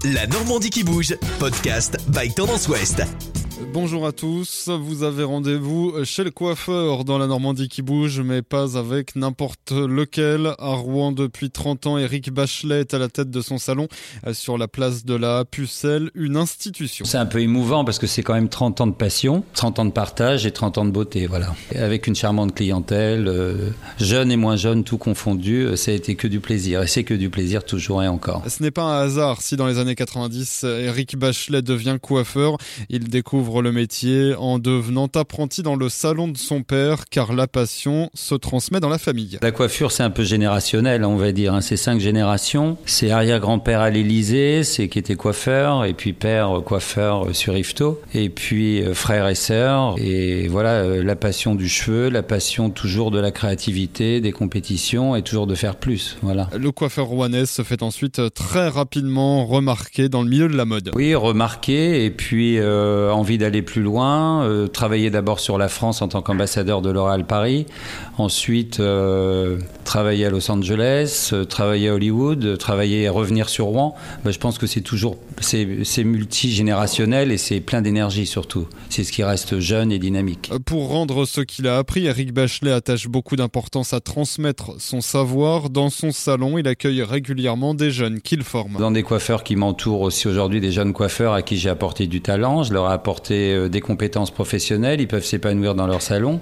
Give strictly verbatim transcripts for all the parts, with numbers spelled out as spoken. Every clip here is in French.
La Normandie qui bouge, podcast by Tendance Ouest. Bonjour à tous, vous avez rendez-vous chez le coiffeur dans la Normandie qui bouge, mais pas avec n'importe lequel. À Rouen, depuis trente ans, Éric Bachelet est à la tête de son salon sur la place de la Pucelle, une institution. C'est un peu émouvant parce que c'est quand même trente ans de passion, trente ans de partage et trente ans de beauté, voilà. Avec une charmante clientèle, euh, jeune et moins jeune, tout confondu, ça a été que du plaisir. Et c'est que du plaisir toujours et encore. Ce n'est pas un hasard si dans les années quatre-vingt-dix, Éric Bachelet devient coiffeur. Il découvre le métier en devenant apprenti dans le salon de son père, car la passion se transmet dans la famille. La coiffure, c'est un peu générationnel, on va dire. C'est cinq générations. C'est arrière-grand-père à l'Élysée, c'est qui était coiffeur, et puis père coiffeur sur Yvetot, et puis frères et sœurs. Et voilà, la passion du cheveu, la passion toujours de la créativité, des compétitions, et toujours de faire plus. Voilà. Le coiffeur rouennais se fait ensuite très rapidement remarquer dans le milieu de la mode. Oui, remarquer, et puis euh, envie d'aller plus loin, euh, travailler d'abord sur la France en tant qu'ambassadeur de L'Oréal Paris, ensuite euh, travailler à Los Angeles, euh, travailler à Hollywood, travailler et revenir sur Rouen. Ben, je pense que c'est toujours c'est, c'est multigénérationnel et c'est plein d'énergie surtout. C'est ce qui reste jeune et dynamique. Pour rendre ce qu'il a appris, Éric Bachelet attache beaucoup d'importance à transmettre son savoir. Dans son salon, il accueille régulièrement des jeunes qu'il forme. Dans des coiffeurs qui m'entourent aussi aujourd'hui, des jeunes coiffeurs à qui j'ai apporté du talent, je leur ai apporté des compétences professionnelles, ils peuvent s'épanouir dans leur salon.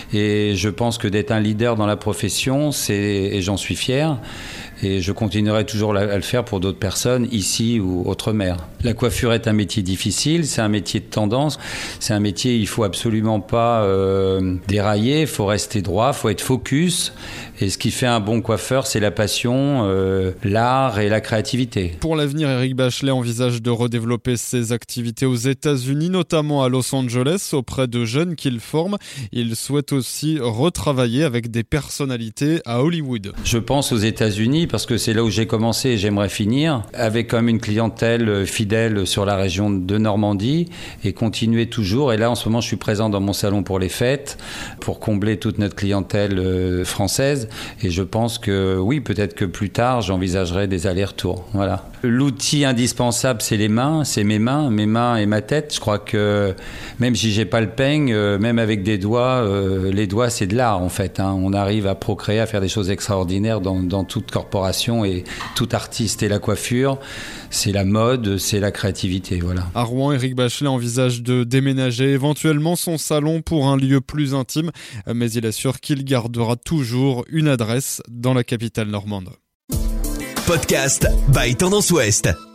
Et je pense que d'être un leader dans la profession, c'est, et j'en suis fier, et je continuerai toujours à le faire pour d'autres personnes, ici ou outre-mer. La coiffure est un métier difficile, c'est un métier de tendance, c'est un métier, il faut absolument pas euh, dérailler, il faut rester droit, il faut être focus. Et ce qui fait un bon coiffeur, c'est la passion, euh, l'art et la créativité. Pour l'avenir, Éric Bachelet envisage de redévelopper ses activités aux États-Unis, notamment à Los Angeles, auprès de jeunes qu'il forme. Il souhaite aussi retravailler avec des personnalités à Hollywood. Je pense aux États-Unis parce que c'est là où j'ai commencé et j'aimerais finir, avec quand même une clientèle fidèle sur la région de Normandie et continuer toujours. Et là, en ce moment, je suis présent dans mon salon pour les fêtes, pour combler toute notre clientèle française. Et je pense que oui, peut-être que plus tard, j'envisagerai des allers-retours. Voilà. L'outil indispensable, c'est les mains, c'est mes mains, mes mains et ma tête. Je crois que même si j'ai pas le peigne, euh, même avec des doigts, euh, les doigts, c'est de l'art en fait. Hein. On arrive à procréer, à faire des choses extraordinaires dans, dans toute corporation et tout artiste. Et la coiffure, c'est la mode, c'est la créativité. Voilà. À Rouen, Éric Bachelet envisage de déménager éventuellement son salon pour un lieu plus intime, mais il assure qu'il gardera toujours une adresse dans la capitale normande. Podcast by Tendance Ouest.